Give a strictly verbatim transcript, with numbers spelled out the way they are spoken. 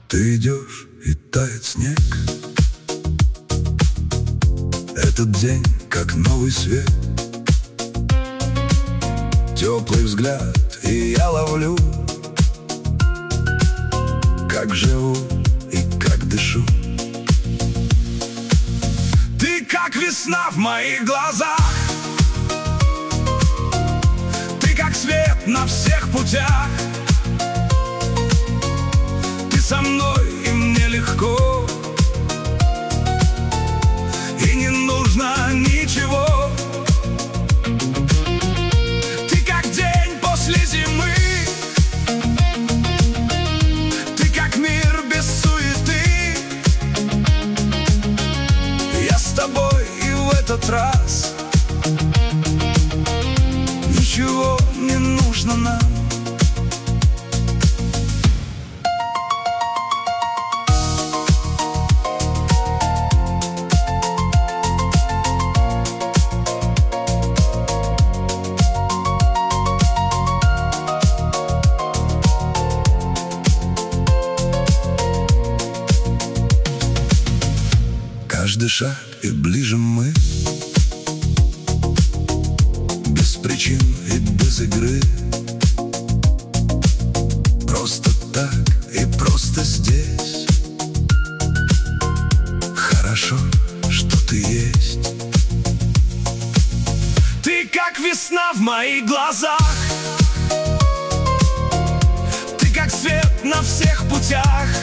Ты идешь, и тает снег. Этот день, как новый свет. Теплый взгляд, и я ловлю, как живу и как дышу. Ты как весна в моих глазах. Ты как свет на всех путях. Ты со мной, и мне легко, и не нужно ничего. Ты как день после зимы. Ты как мир без суеты. Я с тобой, и в этот раз ничего не нужно нам. Каждый шаг, и ближе мы, без причин и без игры. Просто так и просто здесь. Хорошо, что ты есть. Ты как весна в моих глазах. Ты как свет на всех путях.